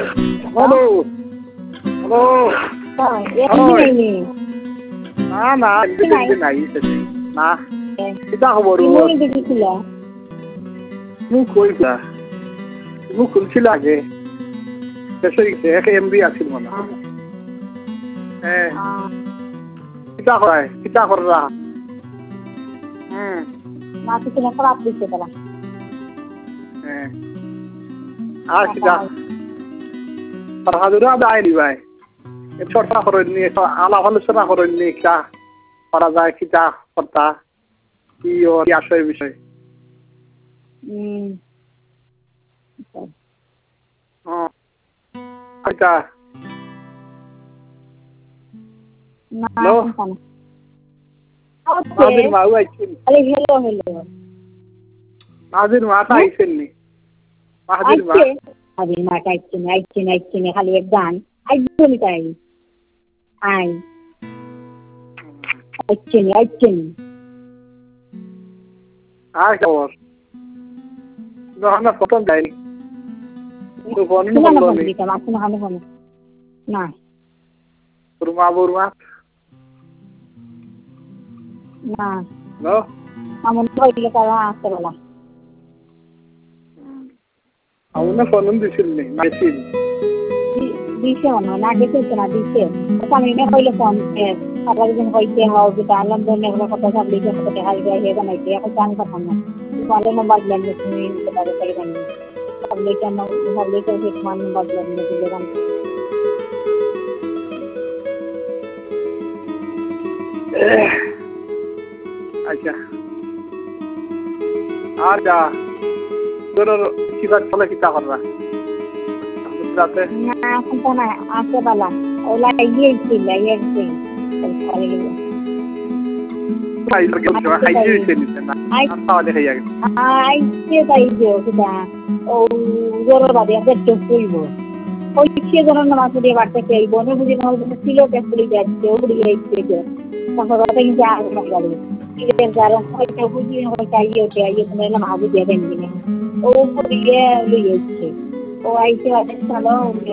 hello hello না না নাই না কিতা খবর মোক কৈছা মোক খুলছিল আগে শেষ হয়ে গেছে 1 MB আছিল মনে হ্যাঁ কিতা করায় কিতা কররা হ্যাঁ আর কিতা হাজুরা দাইনি ভাই চর্চা করেন নিয়ে আলাপ আলোচনা করেন নিয়ে কিতা করা যায় কিতা করতা কি আসে বিষয় আচ্ছা হ্যালো নাজির মা আইছেন নাজির মাটা আইছেন নি নাজির মা আইছেন খালি এক গান আইজনি তাই আইছেন আর খবর না প্রথম যাইনি না বুরমা বুরমা না হ্যালো আমন কইলে তারা আসতে বলা ಅವನ್ನ ಫೋನ್ দিছিল মেসেজ দিছে না গেছে না দিছে আমি না কইলে ফোন আবার দিন কইতে হাও যে আলম দনে কথা সব লিখে কথা হাই যায় হে বানাইতে এখন জান কথা না বলে মোবাইল লেনে তুমি তারে তারে বানি সব লিখে না সব লিখে এক মান মোবাইল লেনে দিলে গান আচ্ছা আর যা তোর কিবা চলে কিতা করবা রাতে না এখন তো না আসে বালা ওলা ইয়েছিল একদিন আইছে তাই যে কিতা ও জোর বাদে দেখতে কইব ওই সে জনের নাম আছে দিয়ে বাড়তে চাইব না বুঝি না ছিল ক্যাসলি যাচ্ছে ওগুলি আইছে যে তখন কথা কিন্তু আর না গেল এর কারণ হয়তো বুঝি হয়তো আইয়ে না ভাবি দেবেন কিনা ও দিয়ে লইছে ও আইছে আদেশ চালো